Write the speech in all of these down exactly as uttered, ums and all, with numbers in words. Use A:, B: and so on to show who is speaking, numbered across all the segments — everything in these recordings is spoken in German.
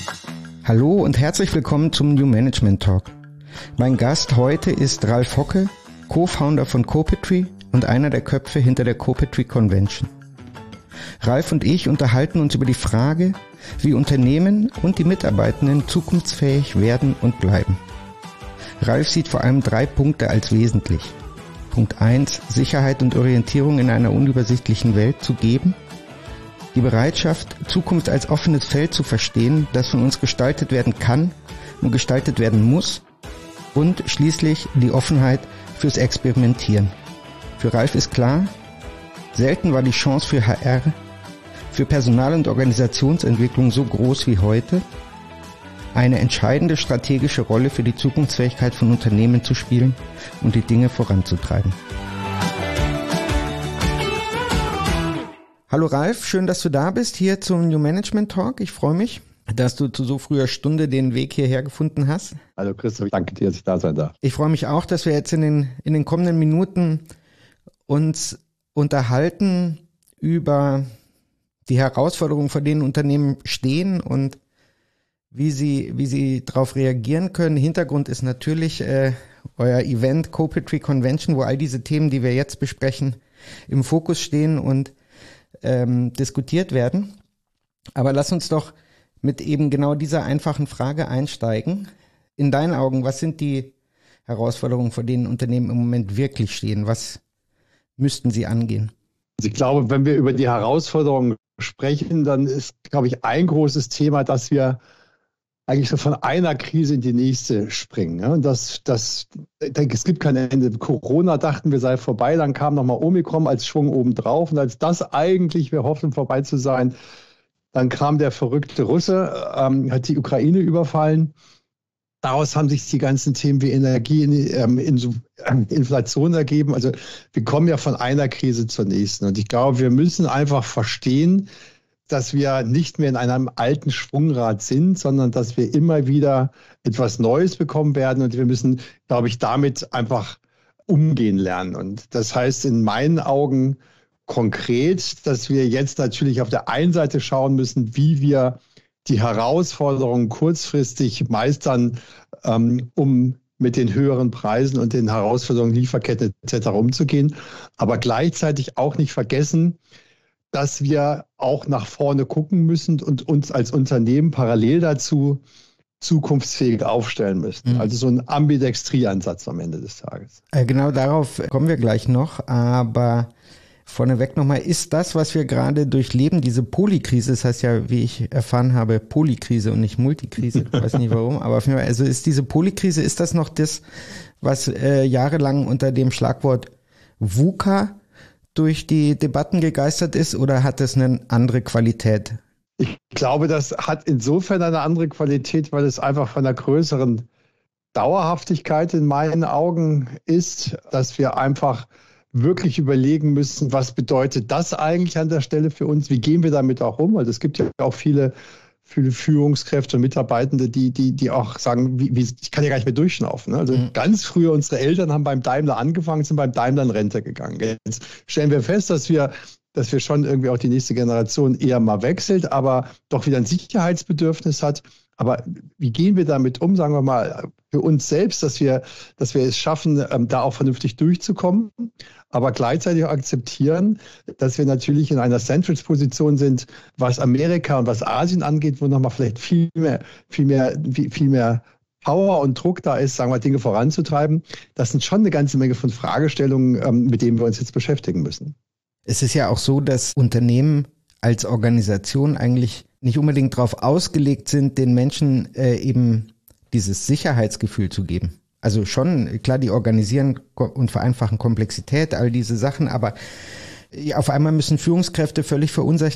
A: Hallo und herzlich willkommen zum New Management Talk. Mein Gast heute ist Ralf Hocke, Co-Founder von Copetry und einer der Köpfe hinter der Copetry Convention. Ralf und ich unterhalten uns über die Frage, wie Unternehmen und die Mitarbeitenden zukunftsfähig werden und bleiben. Ralf sieht vor allem drei Punkte als wesentlich. Punkt eins, Sicherheit und Orientierung in einer unübersichtlichen Welt zu geben. Die Bereitschaft, Zukunft als offenes Feld zu verstehen, das von uns gestaltet werden kann und gestaltet werden muss. Und schließlich die Offenheit fürs Experimentieren. Für Ralf ist klar, selten war die Chance für H R, für Personal- und Organisationsentwicklung so groß wie heute, eine entscheidende strategische Rolle für die Zukunftsfähigkeit von Unternehmen zu spielen und die Dinge voranzutreiben. Hallo Ralf, schön, dass du da bist, hier zum New Management Talk. Ich freue mich, dass du zu so früher Stunde den Weg hierher gefunden hast.
B: Hallo Christoph, danke dir, dass ich da sein darf.
A: Ich freue mich auch, dass wir jetzt in den, in den kommenden Minuten uns unterhalten über die Herausforderungen, vor denen Unternehmen stehen und wie sie, wie sie darauf reagieren können. Hintergrund ist natürlich äh, euer Event Copetry Convention, wo all diese Themen, die wir jetzt besprechen, im Fokus stehen und ähm, diskutiert werden. Aber lass uns doch mit eben genau dieser einfachen Frage einsteigen. In deinen Augen, was sind die Herausforderungen, vor denen Unternehmen im Moment wirklich stehen? Was müssten sie angehen?
B: Also ich glaube, wenn wir über die Herausforderungen sprechen, dann ist, glaube ich, ein großes Thema, dass wir eigentlich so von einer Krise in die nächste springen. Ja? Und das, das, ich denke, es gibt kein Ende. Corona dachten wir, sei vorbei, dann kam nochmal Omikron als Schwung obendrauf. Und als das eigentlich, wir hoffen, vorbei zu sein, dann kam der verrückte Russe, ähm, hat die Ukraine überfallen. Daraus haben sich die ganzen Themen wie Energie, ähm, Inflation ergeben. Also wir kommen ja von einer Krise zur nächsten. Und ich glaube, wir müssen einfach verstehen, dass wir nicht mehr in einem alten Schwungrad sind, sondern dass wir immer wieder etwas Neues bekommen werden. Und wir müssen, glaube ich, damit einfach umgehen lernen. Und das heißt in meinen Augen konkret, dass wir jetzt natürlich auf der einen Seite schauen müssen, wie wir die Herausforderungen kurzfristig meistern, ähm, um mit den höheren Preisen und den Herausforderungen Lieferketten et cetera umzugehen. Aber gleichzeitig auch nicht vergessen, dass wir auch nach vorne gucken müssen und uns als Unternehmen parallel dazu zukunftsfähig aufstellen müssen. Mhm. Also so ein Ambidextrie-Ansatz am Ende des Tages.
A: Äh, genau darauf kommen wir gleich noch, aber vorneweg nochmal, ist das, was wir gerade durchleben, diese Polykrise, das heißt ja, wie ich erfahren habe, Polykrise und nicht Multikrise, ich weiß nicht warum, aber auf jeden Fall, also ist diese Polykrise, ist das noch das, was äh, jahrelang unter dem Schlagwort VUCA durch die Debatten gegeistert ist, oder hat das eine andere Qualität?
B: Ich glaube, das hat insofern eine andere Qualität, weil es einfach von einer größeren Dauerhaftigkeit in meinen Augen ist, dass wir einfach wirklich überlegen müssen, was bedeutet das eigentlich an der Stelle für uns? Wie gehen wir damit auch um? Weil es gibt ja auch viele, viele Führungskräfte und Mitarbeitende, die, die, die auch sagen, wie, wie, ich kann ja gar nicht mehr durchschnaufen. Also mhm. ganz früher, unsere Eltern haben beim Daimler angefangen, sind beim Daimler in Rente gegangen. Jetzt stellen wir fest, dass wir, dass wir schon irgendwie auch die nächste Generation eher mal wechselt, aber doch wieder ein Sicherheitsbedürfnis hat. Aber wie gehen wir damit um, sagen wir mal, für uns selbst, dass wir, dass wir es schaffen, ähm, da auch vernünftig durchzukommen, aber gleichzeitig auch akzeptieren, dass wir natürlich in einer Centrist-Position sind, was Amerika und was Asien angeht, wo nochmal vielleicht viel mehr, viel mehr, viel mehr Power und Druck da ist, sagen wir, Dinge voranzutreiben. Das sind schon eine ganze Menge von Fragestellungen, ähm, mit denen wir uns jetzt beschäftigen müssen.
A: Es ist ja auch so, dass Unternehmen als Organisation eigentlich nicht unbedingt darauf ausgelegt sind, den Menschen äh, eben dieses Sicherheitsgefühl zu geben. Also schon, klar, die organisieren und vereinfachen Komplexität, all diese Sachen, aber auf einmal müssen Führungskräfte völlig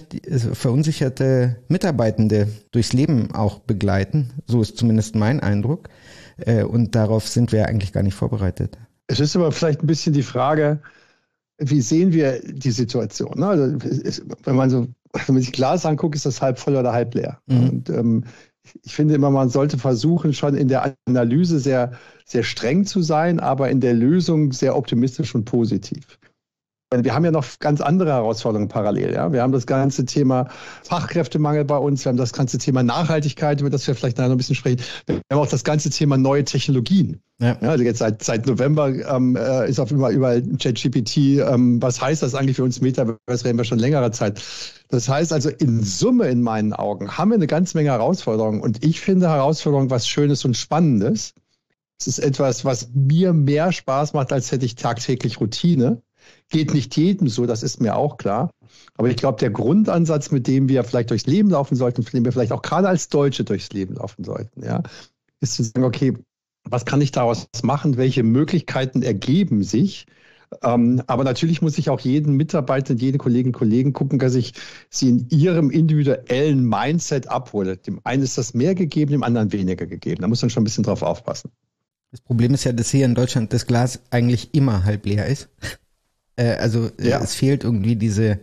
A: verunsicherte Mitarbeitende durchs Leben auch begleiten. So ist zumindest mein Eindruck. Und darauf sind wir eigentlich gar nicht vorbereitet.
B: Es ist aber vielleicht ein bisschen die Frage, wie sehen wir die Situation? Also, wenn man so, wenn man sich Glas anguckt, ist das halb voll oder halb leer. Mhm. Und ähm, ich finde immer, man sollte versuchen, schon in der Analyse sehr, sehr streng zu sein, aber in der Lösung sehr optimistisch und positiv. Wir haben ja noch ganz andere Herausforderungen parallel. Ja? Wir haben das ganze Thema Fachkräftemangel bei uns, wir haben das ganze Thema Nachhaltigkeit, über das wir vielleicht nachher noch ein bisschen sprechen. Wir haben auch das ganze Thema neue Technologien. Ja. Ja, also jetzt seit, seit November ähm, ist auf immer überall ChatGPT. Ähm, was heißt das eigentlich für uns Metaverse? Reden wir schon längerer Zeit. Das heißt also, in Summe in meinen Augen haben wir eine ganze Menge Herausforderungen. Und ich finde Herausforderungen was Schönes und Spannendes. Es ist etwas, was mir mehr Spaß macht, als hätte ich tagtäglich Routine. Geht nicht jedem so, das ist mir auch klar. Aber ich glaube, der Grundansatz, mit dem wir vielleicht durchs Leben laufen sollten, mit dem wir vielleicht auch gerade als Deutsche durchs Leben laufen sollten, ja, ist zu sagen, okay, was kann ich daraus machen? Welche Möglichkeiten ergeben sich? Ähm, aber natürlich muss ich auch jeden Mitarbeiter und jede Kolleginnen und Kollegen gucken, dass ich sie in ihrem individuellen Mindset abhole. Dem einen ist das mehr gegeben, dem anderen weniger gegeben. Da muss man schon ein bisschen drauf aufpassen.
A: Das Problem ist ja, dass hier in Deutschland das Glas eigentlich immer halb leer ist. Äh, also äh, ja. Es fehlt irgendwie diese,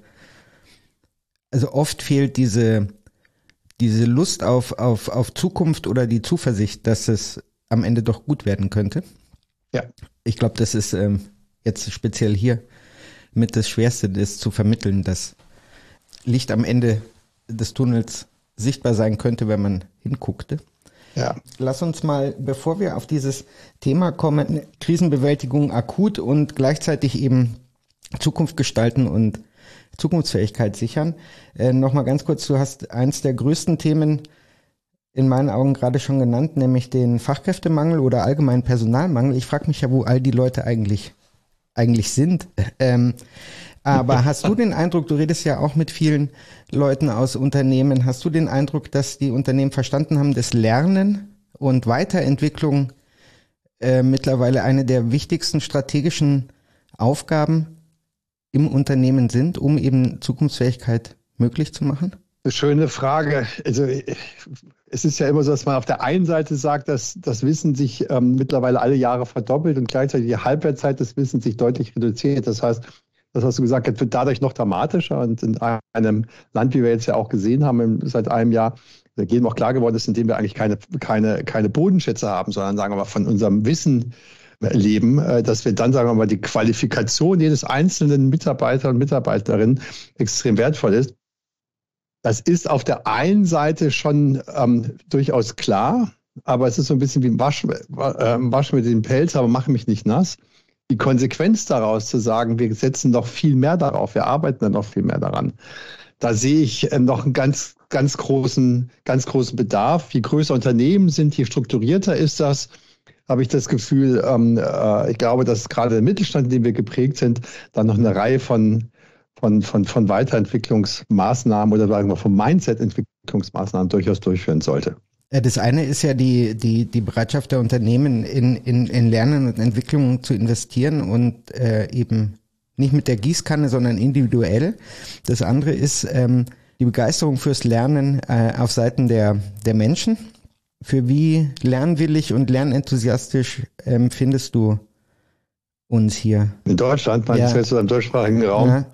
A: also oft fehlt diese, diese Lust auf, auf, auf Zukunft oder die Zuversicht, dass es am Ende doch gut werden könnte.
B: Ja.
A: Ich glaube, das ist ähm, jetzt speziell hier mit das Schwerste, das zu vermitteln, dass Licht am Ende des Tunnels sichtbar sein könnte, wenn man hinguckte.
B: Ja.
A: Lass uns mal, bevor wir auf dieses Thema kommen, Krisenbewältigung akut und gleichzeitig eben Zukunft gestalten und Zukunftsfähigkeit sichern, äh, nochmal ganz kurz, du hast eins der größten Themen in meinen Augen gerade schon genannt, nämlich den Fachkräftemangel oder allgemeinen Personalmangel. Ich frage mich ja, wo all die Leute eigentlich eigentlich sind. Ähm, aber hast du den Eindruck, du redest ja auch mit vielen Leuten aus Unternehmen, hast du den Eindruck, dass die Unternehmen verstanden haben, dass Lernen und Weiterentwicklung äh, mittlerweile eine der wichtigsten strategischen Aufgaben im Unternehmen sind, um eben Zukunftsfähigkeit möglich zu machen?
B: Eine schöne Frage. Also es ist ja immer so, dass man auf der einen Seite sagt, dass das Wissen sich ähm, mittlerweile alle Jahre verdoppelt und gleichzeitig die Halbwertszeit des Wissens sich deutlich reduziert. Das heißt, das, was du gesagt hast, wird dadurch noch dramatischer. Und in einem Land, wie wir jetzt ja auch gesehen haben, seit einem Jahr, da jedem auch klar geworden ist, in dem wir eigentlich keine, keine, keine Bodenschätze haben, sondern sagen wir mal von unserem Wissen leben, dass wir dann, sagen wir mal, die Qualifikation jedes einzelnen Mitarbeiter und Mitarbeiterin extrem wertvoll ist. Das ist auf der einen Seite schon ähm, durchaus klar, aber es ist so ein bisschen wie ein Wasch, äh, Wasch mit dem Pelz, aber mach mich nicht nass. Die Konsequenz daraus zu sagen, wir setzen noch viel mehr darauf, wir arbeiten dann noch viel mehr daran. Da sehe ich äh, noch einen ganz, ganz großen, ganz großen Bedarf. Je größer Unternehmen sind, je strukturierter ist das, habe ich das Gefühl, ähm, äh, ich glaube, dass gerade der Mittelstand, in dem wir geprägt sind, dann noch eine Reihe von Von, von, von Weiterentwicklungsmaßnahmen oder sagen wir von Mindset-Entwicklungsmaßnahmen durchaus durchführen sollte.
A: Das eine ist ja die, die, die Bereitschaft der Unternehmen in, in, in Lernen und Entwicklung zu investieren und äh, eben nicht mit der Gießkanne, sondern individuell. Das andere ist ähm, die Begeisterung fürs Lernen äh, auf Seiten der, der Menschen. Für wie lernwillig und lernenthusiastisch ähm, findest du uns hier?
B: In Deutschland, meinst ja. du jetzt im deutschsprachigen Raum? Ja.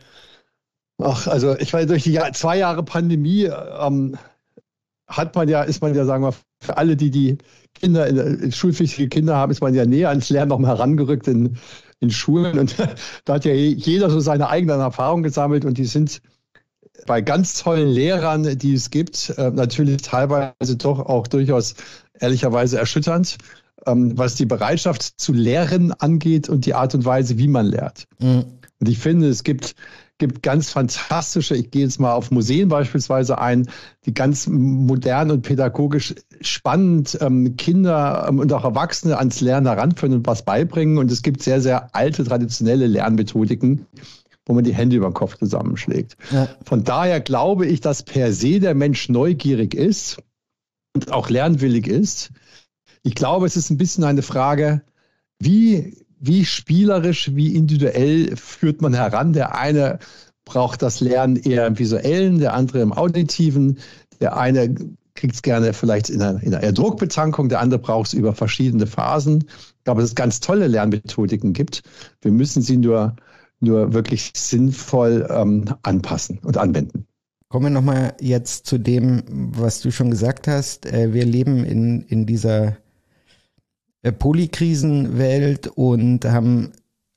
B: Ach, also ich war durch die Jahr, zwei Jahre Pandemie ähm, hat man ja, ist man ja, sagen wir, für alle, die die Kinder, in, schulpflichtige Kinder haben, ist man ja näher ans Lernen noch mal herangerückt in, in Schulen. Und da hat ja jeder so seine eigenen Erfahrungen gesammelt und die sind bei ganz tollen Lehrern, die es gibt, äh, natürlich teilweise doch auch durchaus ehrlicherweise erschütternd, ähm, was die Bereitschaft zu lehren angeht und die Art und Weise, wie man lehrt. Mhm. Und ich finde, es gibt gibt ganz fantastische, ich gehe jetzt mal auf Museen beispielsweise ein, die ganz modern und pädagogisch spannend ähm, Kinder ähm, und auch Erwachsene ans Lernen heranführen und was beibringen. Und es gibt sehr, sehr alte, traditionelle Lernmethodiken, wo man die Hände über den Kopf zusammenschlägt. Ja. Von daher glaube ich, dass per se der Mensch neugierig ist und auch lernwillig ist. Ich glaube, es ist ein bisschen eine Frage, wie Wie spielerisch, wie individuell führt man heran? Der eine braucht das Lernen eher im Visuellen, der andere im Auditiven. Der eine kriegt es gerne vielleicht in einer, in einer Druckbetankung, der andere braucht es über verschiedene Phasen. Ich glaube, dass es ganz tolle Lernmethodiken gibt. Wir müssen sie nur, nur wirklich sinnvoll ähm, anpassen und anwenden.
A: Kommen wir nochmal jetzt zu dem, was du schon gesagt hast. Wir leben in, in dieser Polykrisenwelt und haben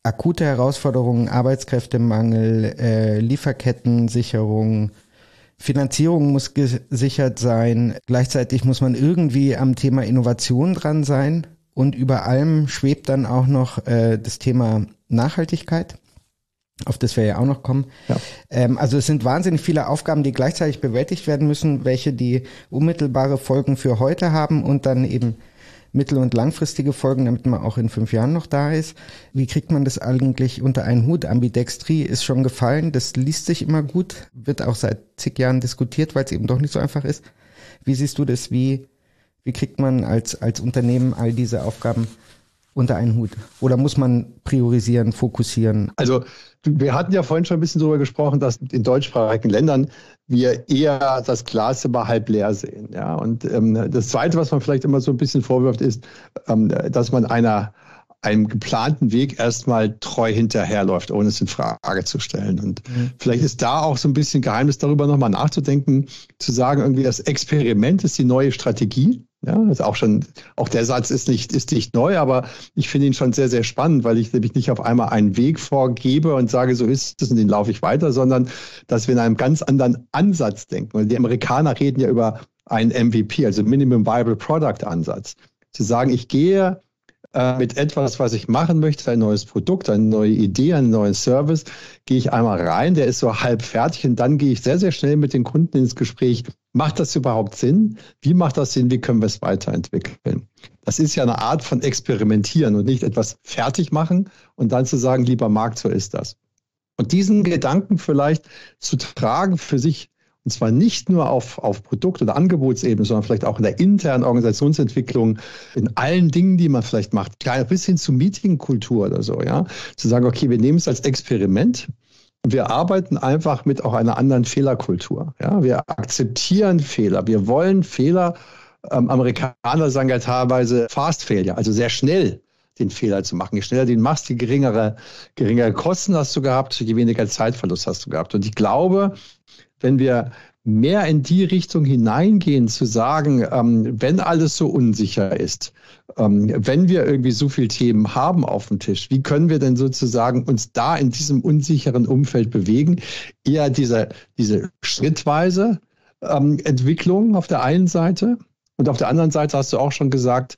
A: akute Herausforderungen, Arbeitskräftemangel, äh, Lieferkettensicherung, Finanzierung muss gesichert sein. Gleichzeitig muss man irgendwie am Thema Innovation dran sein. Und über allem schwebt dann auch noch äh, das Thema Nachhaltigkeit, auf das wir ja auch noch kommen. Ja. Ähm, also es sind wahnsinnig viele Aufgaben, die gleichzeitig bewältigt werden müssen, welche die unmittelbare Folgen für heute haben und dann eben mittel- und langfristige Folgen, damit man auch in fünf Jahren noch da ist. Wie kriegt man das eigentlich unter einen Hut? Ambidextrie ist schon gefallen, das liest sich immer gut, wird auch seit zig Jahren diskutiert, weil es eben doch nicht so einfach ist. Wie siehst du das? Wie, wie kriegt man als, als Unternehmen all diese Aufgaben unter einen Hut? Oder muss man priorisieren, fokussieren?
B: Also wir hatten ja vorhin schon ein bisschen darüber gesprochen, dass in deutschsprachigen Ländern wir eher das Glas immer halb leer sehen. Ja? Und ähm, das Zweite, was man vielleicht immer so ein bisschen vorwirft, ist, ähm, dass man einer, einem geplanten Weg erstmal treu hinterherläuft, ohne es in Frage zu stellen. Und mhm. vielleicht ist da auch so ein bisschen Geheimnis darüber, nochmal nachzudenken, zu sagen, irgendwie das Experiment ist die neue Strategie. Ja, das ist auch schon, auch der Satz ist nicht, ist nicht neu, aber ich finde ihn schon sehr, sehr spannend, weil ich nämlich nicht auf einmal einen Weg vorgebe und sage, so ist es und den laufe ich weiter, sondern dass wir in einem ganz anderen Ansatz denken. Und die Amerikaner reden ja über einen M V P, also Minimum Viable Product Ansatz. Zu sagen, ich gehe äh, mit etwas, was ich machen möchte, ein neues Produkt, eine neue Idee, einen neuen Service, gehe ich einmal rein, der ist so halb fertig und dann gehe ich sehr, sehr schnell mit den Kunden ins Gespräch. Macht das überhaupt Sinn? Wie macht das Sinn? Wie können wir es weiterentwickeln? Das ist ja eine Art von Experimentieren und nicht etwas fertig machen und dann zu sagen, lieber Markt, so ist das. Und diesen Gedanken vielleicht zu tragen für sich, und zwar nicht nur auf, auf Produkt- oder Angebotsebene, sondern vielleicht auch in der internen Organisationsentwicklung, in allen Dingen, die man vielleicht macht, bis hin zu Meetingkultur oder so, ja, zu sagen, okay, wir nehmen es als Experiment. Wir arbeiten einfach mit auch einer anderen Fehlerkultur. Ja, wir akzeptieren Fehler. Wir wollen Fehler. Ähm, Amerikaner sagen ja teilweise Fast Failure, also sehr schnell den Fehler zu machen. Je schneller du den machst, je geringere, geringere Kosten hast du gehabt, je weniger Zeitverlust hast du gehabt. Und ich glaube, wenn wir mehr in die Richtung hineingehen, zu sagen, ähm, wenn alles so unsicher ist, ähm, wenn wir irgendwie so viele Themen haben auf dem Tisch, wie können wir denn sozusagen uns da in diesem unsicheren Umfeld bewegen? Eher diese, diese schrittweise ähm, Entwicklung auf der einen Seite und auf der anderen Seite hast du auch schon gesagt,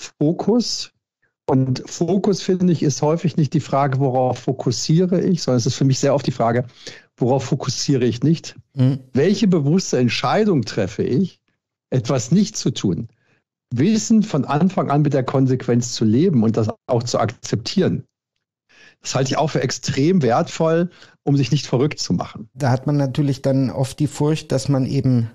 B: Fokus. Und Fokus, finde ich, ist häufig nicht die Frage, worauf fokussiere ich, sondern es ist für mich sehr oft die Frage, worauf fokussiere ich nicht? Mhm. Welche bewusste Entscheidung treffe ich, etwas nicht zu tun? Wissen von Anfang an mit der Konsequenz zu leben und das auch zu akzeptieren. Das halte ich auch für extrem wertvoll, um sich nicht verrückt zu machen.
A: Da hat man natürlich dann oft die Furcht, dass man eben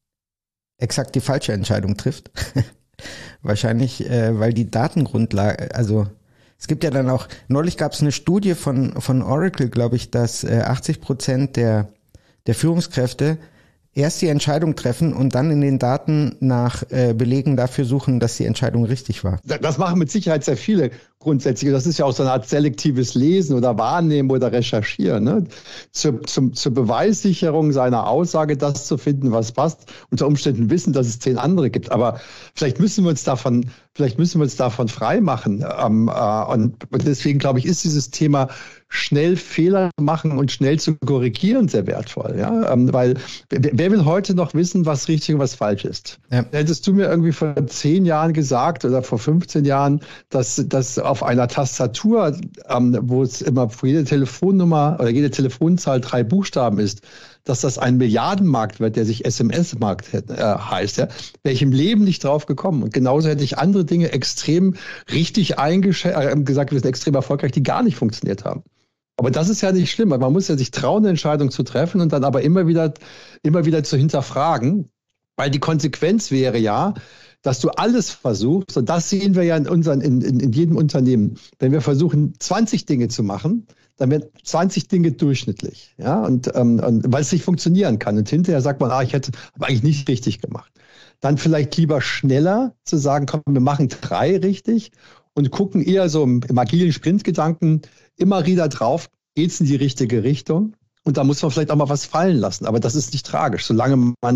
A: exakt die falsche Entscheidung trifft. Wahrscheinlich, äh, weil die Datengrundlage, also es gibt ja dann auch, neulich gab es eine Studie von von Oracle, glaube ich, dass äh, achtzig Prozent der der Führungskräfte erst die Entscheidung treffen und dann in den Daten nach äh, Belegen dafür suchen, dass die Entscheidung richtig war.
B: Das machen mit Sicherheit sehr viele grundsätzlich. Das ist ja auch so eine Art selektives Lesen oder Wahrnehmen oder Recherchieren. Ne? Zur, zum, zur Beweissicherung seiner Aussage, das zu finden, was passt. Unter Umständen wissen, dass es zehn andere gibt. Aber vielleicht müssen wir uns davon, vielleicht müssen wir uns davon frei machen. Ähm, äh, und deswegen, glaube ich, ist dieses Thema schnell Fehler machen und schnell zu korrigieren sehr wertvoll. Ja? Ähm, weil wer will heute noch wissen, was richtig und was falsch ist? Ja. Hättest du mir irgendwie vor zehn Jahren gesagt oder vor fünfzehn Jahren, dass, dass auf einer Tastatur, ähm, wo es immer für jede Telefonnummer oder jede Telefonzahl drei Buchstaben ist, dass das ein Milliardenmarkt wird, der sich S M S-Markt äh, heißt, ja, wäre ich im Leben nicht drauf gekommen. Und genauso hätte ich andere Dinge extrem richtig eingeschätzt, äh, gesagt, wir sind extrem erfolgreich, die gar nicht funktioniert haben. Aber das ist ja nicht schlimm. Man muss ja sich trauen, eine Entscheidung zu treffen und dann aber immer wieder, immer wieder zu hinterfragen, weil die Konsequenz wäre ja, dass du alles versuchst, und das sehen wir ja in, unseren, in, in, in jedem Unternehmen, wenn wir versuchen, zwanzig Dinge zu machen, dann werden zwanzig Dinge durchschnittlich, ja, und, ähm, und weil es nicht funktionieren kann. Und hinterher sagt man, ah, ich hätte aber eigentlich nicht richtig gemacht. Dann vielleicht lieber schneller zu sagen, komm, wir machen drei richtig und gucken eher so im, im agilen Sprintgedanken immer wieder drauf, geht's in die richtige Richtung? Und da muss man vielleicht auch mal was fallen lassen. Aber das ist nicht tragisch, solange man nicht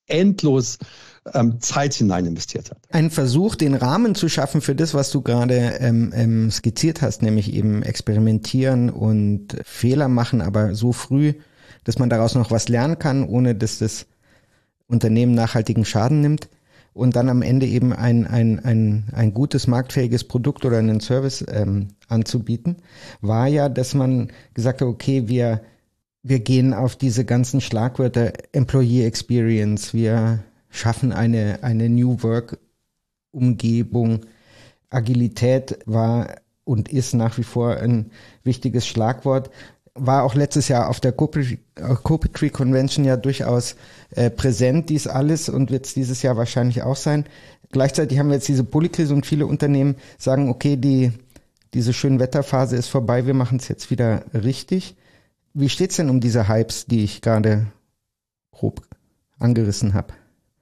B: endlos ähm, Zeit hinein investiert hat.
A: Ein Versuch, den Rahmen zu schaffen für das, was du gerade ähm, ähm, skizziert hast, nämlich eben experimentieren und Fehler machen, aber so früh, dass man daraus noch was lernen kann, ohne dass das Unternehmen nachhaltigen Schaden nimmt und dann am Ende eben ein, ein, ein, ein gutes, marktfähiges Produkt oder einen Service ähm, anzubieten, war ja, dass man gesagt hat, okay, wir, wir gehen auf diese ganzen Schlagwörter Employee Experience, wir schaffen eine, eine New Work Umgebung. Agilität war und ist nach wie vor ein wichtiges Schlagwort. War auch letztes Jahr auf der Copetry Convention ja durchaus äh, präsent, dies alles, und wird es dieses Jahr wahrscheinlich auch sein. Gleichzeitig haben wir jetzt diese Polykrise und viele Unternehmen sagen, okay, die diese schöne Wetterphase ist vorbei, wir machen es jetzt wieder richtig. Wie steht's denn um diese Hypes, die ich gerade grob angerissen habe?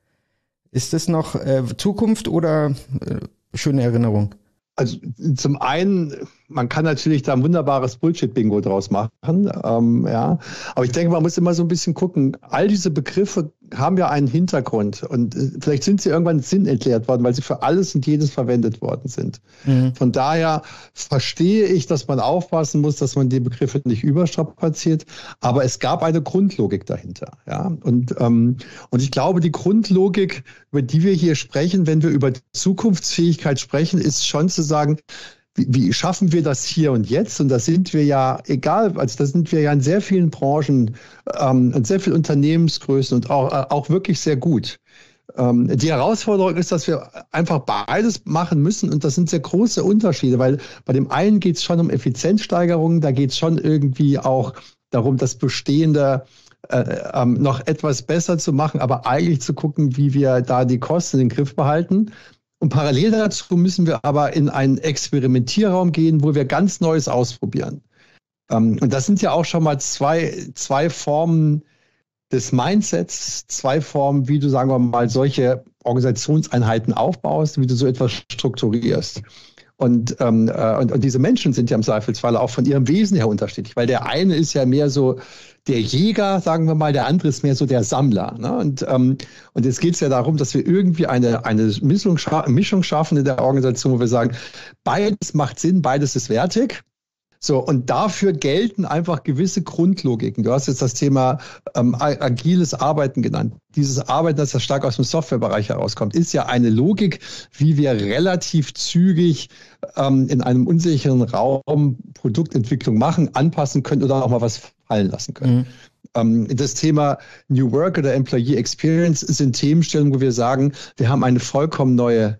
A: Ist es noch äh, Zukunft oder äh, schöne Erinnerung?
B: Also zum einen, man kann natürlich da ein wunderbares Bullshit-Bingo draus machen, ähm, ja. Aber ich denke, man muss immer so ein bisschen gucken. All diese Begriffe haben ja einen Hintergrund und äh, vielleicht sind sie irgendwann sinnentleert worden, weil sie für alles und jedes verwendet worden sind. Mhm. Von daher verstehe ich, dass man aufpassen muss, dass man die Begriffe nicht überstrapaziert. Aber es gab eine Grundlogik dahinter, ja. Und ähm, und ich glaube, die Grundlogik, über die wir hier sprechen, wenn wir über Zukunftsfähigkeit sprechen, ist schon zu sagen, wie, wie schaffen wir das hier und jetzt? Und da sind wir ja, egal, also da sind wir ja in sehr vielen Branchen, ähm, in sehr vielen Unternehmensgrößen und auch, äh, auch wirklich sehr gut. Ähm, die Herausforderung ist, dass wir einfach beides machen müssen, und das sind sehr große Unterschiede, weil bei dem einen geht es schon um Effizienzsteigerungen, da geht es schon irgendwie auch darum, das Bestehende äh, ähm, noch etwas besser zu machen, aber eigentlich zu gucken, wie wir da die Kosten in den Griff behalten. Und parallel dazu müssen wir aber in einen Experimentierraum gehen, wo wir ganz Neues ausprobieren. Ähm, und das sind ja auch schon mal zwei, zwei Formen des Mindsets, zwei Formen, wie du, sagen wir mal, solche Organisationseinheiten aufbaust, wie du so etwas strukturierst. Und, ähm, und, und diese Menschen sind ja im Zweifelsfall auch von ihrem Wesen her unterschiedlich, weil der eine ist ja mehr so der Jäger, sagen wir mal, der andere ist mehr so der Sammler. Ne? Und, ähm, und jetzt geht es ja darum, dass wir irgendwie eine, eine Mischung, scha- Mischung schaffen in der Organisation, wo wir sagen, beides macht Sinn, beides ist wertig. So, und dafür gelten einfach gewisse Grundlogiken. Du hast jetzt das Thema ähm, agiles Arbeiten genannt. Dieses Arbeiten, das ja stark aus dem Softwarebereich herauskommt, ist ja eine Logik, wie wir relativ zügig ähm, in einem unsicheren Raum Produktentwicklung machen, anpassen können oder auch mal was fallen lassen können. Mhm. Ähm, das Thema New Work oder Employee Experience sind Themenstellungen, wo wir sagen, wir haben eine vollkommen neue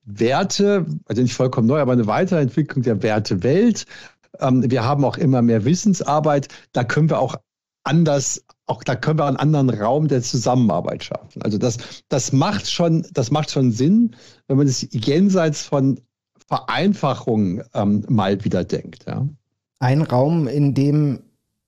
B: Werte, also nicht vollkommen neu, aber eine Weiterentwicklung der Wertewelt. Wir haben auch immer mehr Wissensarbeit. Da können wir auch anders, auch da können wir einen anderen Raum der Zusammenarbeit schaffen. Also das, das macht schon, das macht schon Sinn, wenn man es jenseits von Vereinfachung ähm, mal wieder denkt. Ja.
A: Ein Raum, in dem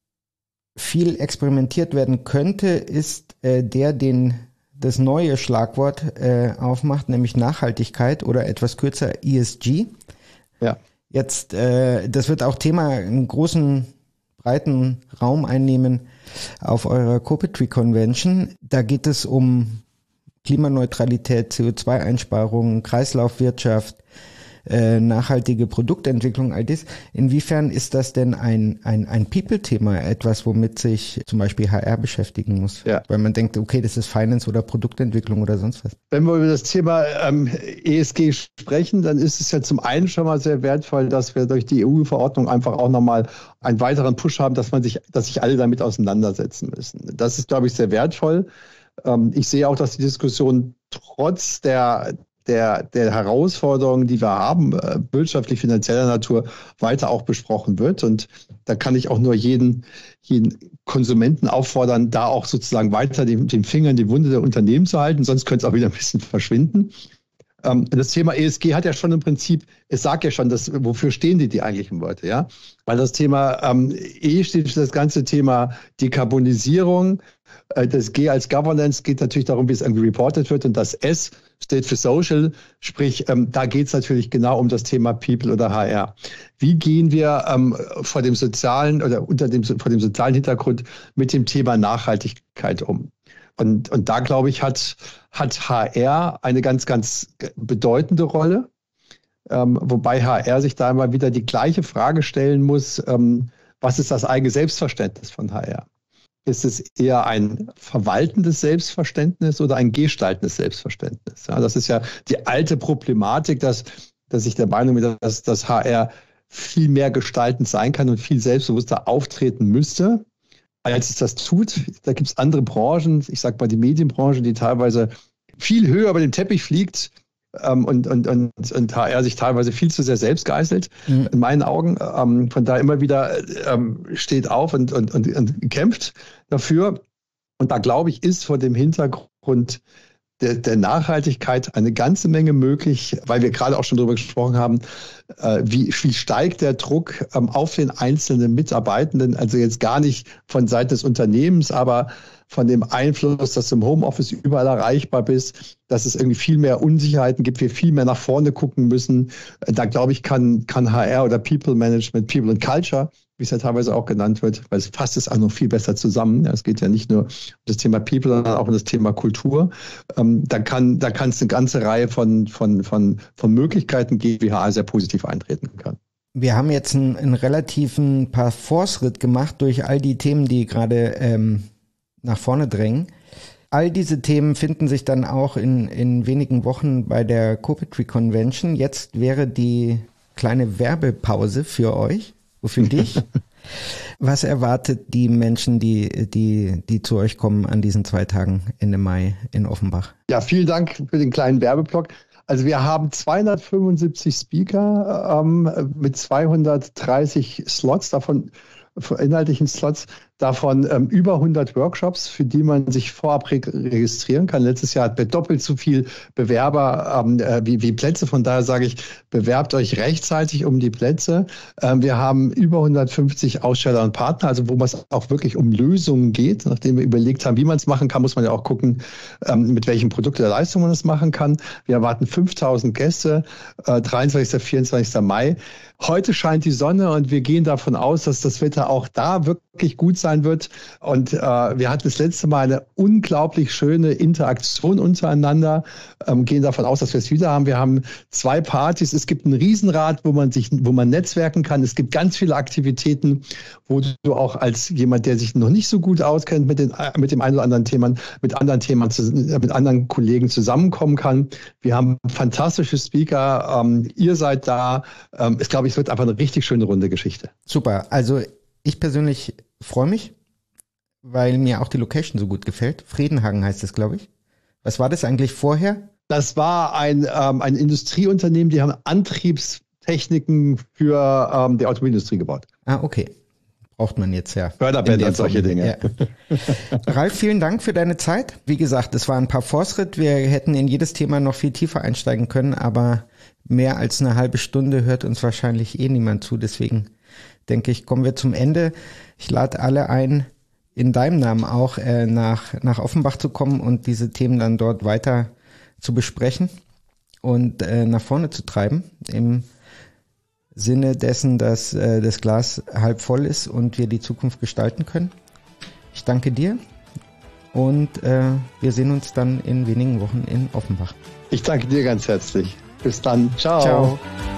A: viel experimentiert werden könnte, ist äh, der, den das neue Schlagwort äh, aufmacht, nämlich Nachhaltigkeit oder etwas kürzer E S G.
B: Ja.
A: Jetzt, äh, das wird auch Thema, einen großen, breiten Raum einnehmen auf eurer Copetry Convention. Da geht es um Klimaneutralität, C O zwei Einsparungen, Kreislaufwirtschaft, äh, nachhaltige Produktentwicklung, all das. Inwiefern ist das denn ein, ein, ein People-Thema, etwas, womit sich zum Beispiel H R beschäftigen muss? Ja. Weil man denkt, okay, das ist Finance oder Produktentwicklung oder sonst was.
B: Wenn wir über das Thema ähm, E S G sprechen, dann ist es ja zum einen schon mal sehr wertvoll, dass wir durch die E U-Verordnung einfach auch nochmal einen weiteren Push haben, dass man sich, dass sich alle damit auseinandersetzen müssen. Das ist, glaube ich, sehr wertvoll. Ähm, ich sehe auch, dass die Diskussion trotz der Der, der Herausforderungen, die wir haben, äh, wirtschaftlich, finanzieller Natur, weiter auch besprochen wird. Und da kann ich auch nur jeden, jeden Konsumenten auffordern, da auch sozusagen weiter den, den Finger in die Wunde der Unternehmen zu halten, sonst könnte es auch wieder ein bisschen verschwinden. Ähm, das Thema E S G hat ja schon im Prinzip, es sagt ja schon, dass, wofür stehen die, die eigentlichen Worte, ja? Weil das Thema ähm, E steht für das ganze Thema Dekarbonisierung. Äh, das G als Governance geht natürlich darum, wie es irgendwie reported wird, und das S steht für Social, sprich, ähm, da geht es natürlich genau um das Thema People oder H R. Wie gehen wir ähm, vor dem sozialen oder unter dem vor dem sozialen Hintergrund mit dem Thema Nachhaltigkeit um? Und, und da, glaube ich, hat, hat H R eine ganz, ganz bedeutende Rolle. Ähm, wobei H R sich da immer wieder die gleiche Frage stellen muss, ähm, was ist das eigene Selbstverständnis von H R? Ist es eher ein verwaltendes Selbstverständnis oder ein gestaltendes Selbstverständnis? Ja, das ist ja die alte Problematik, dass, dass ich der Meinung bin, dass, dass H R viel mehr gestaltend sein kann und viel selbstbewusster auftreten müsste, als es das tut. Da gibt es andere Branchen, ich sage mal die Medienbranche, die teilweise viel höher über den Teppich fliegt, Ähm, und, und, und, und H R sich teilweise viel zu sehr selbst geißelt, mhm. in meinen Augen. Ähm, von daher immer wieder ähm, steht auf und, und, und, und kämpft dafür. Und da, glaube ich, ist vor dem Hintergrund der, der Nachhaltigkeit eine ganze Menge möglich, weil wir gerade auch schon darüber gesprochen haben, äh, wie, wie steigt der Druck ähm, auf den einzelnen Mitarbeitenden, also jetzt gar nicht von Seiten des Unternehmens, aber von dem Einfluss, dass du im Homeoffice überall erreichbar bist, dass es irgendwie viel mehr Unsicherheiten gibt, wir viel mehr nach vorne gucken müssen. Da, glaube ich, kann, kann H R oder People Management, People and Culture, wie es ja teilweise auch genannt wird, weil es fasst es auch noch viel besser zusammen. Ja, es geht ja nicht nur um das Thema People, sondern auch um das Thema Kultur. Ähm, da kann, da kann es eine ganze Reihe von, von, von, von Möglichkeiten geben, wie H R sehr positiv eintreten kann.
A: Wir haben jetzt einen, einen relativen Parforce-Ritt gemacht durch all die Themen, die gerade ähm, nach vorne drängen. All diese Themen finden sich dann auch in, in wenigen Wochen bei der Copetry Convention. Jetzt wäre die kleine Werbepause für euch, für dich. Was erwartet die Menschen, die, die, die zu euch kommen an diesen zwei Tagen Ende Mai in Offenbach?
B: Ja, vielen Dank für den kleinen Werbeblock. Also wir haben zweihundertfünfundsiebzig Speaker ähm, mit zweihundertdreißig Slots, davon inhaltlichen Slots, davon ähm, über hundert Workshops, für die man sich vorab re- registrieren kann. Letztes Jahr hatten wir doppelt so viel Bewerber ähm, äh, wie, wie Plätze. Von daher sage ich, bewerbt euch rechtzeitig um die Plätze. Ähm, wir haben über hundertfünfzig Aussteller und Partner, also wo es auch wirklich um Lösungen geht. Nachdem wir überlegt haben, wie man es machen kann, muss man ja auch gucken, ähm, mit welchen Produkten oder Leistungen man es machen kann. Wir erwarten fünftausend Gäste, äh, dreiundzwanzigsten vierundzwanzigsten Mai. Heute scheint die Sonne und wir gehen davon aus, dass das Wetter auch da wirklich gut sein wird. Und äh, wir hatten das letzte Mal eine unglaublich schöne Interaktion untereinander. Ähm, gehen davon aus, dass wir es wieder haben. Wir haben zwei Partys. Es gibt ein Riesenrad, wo man sich, wo man netzwerken kann. Es gibt ganz viele Aktivitäten, wo du auch als jemand, der sich noch nicht so gut auskennt mit den, mit dem einen oder anderen Themen, mit anderen Themen, mit anderen Kollegen zusammenkommen kann. Wir haben fantastische Speaker. Ähm, ihr seid da. Ähm, ich glaube, es wird einfach eine richtig schöne runde Geschichte.
A: Super. Also ich persönlich freue mich, weil mir auch die Location so gut gefällt. Friedenhagen heißt es, glaube ich. Was war das eigentlich vorher?
B: Das war ein, ähm, ein Industrieunternehmen, die haben Antriebstechniken für ähm, die Automobilindustrie gebaut.
A: Ah, okay. Braucht man jetzt ja.
B: Förderbänder und solche Dinge.
A: Ja. Ralf, vielen Dank für deine Zeit. Wie gesagt, es war ein paar Fortschritt. Wir hätten in jedes Thema noch viel tiefer einsteigen können, aber mehr als eine halbe Stunde hört uns wahrscheinlich eh niemand zu. Deswegen denke ich, kommen wir zum Ende. Ich lade alle ein, in deinem Namen auch äh, nach, nach Offenbach zu kommen und diese Themen dann dort weiter zu besprechen und äh, nach vorne zu treiben. Im Sinne dessen, dass äh, das Glas halb voll ist und wir die Zukunft gestalten können. Ich danke dir und äh, wir sehen uns dann in wenigen Wochen in Offenbach.
B: Ich danke dir ganz herzlich. Bis dann. Ciao. Ciao.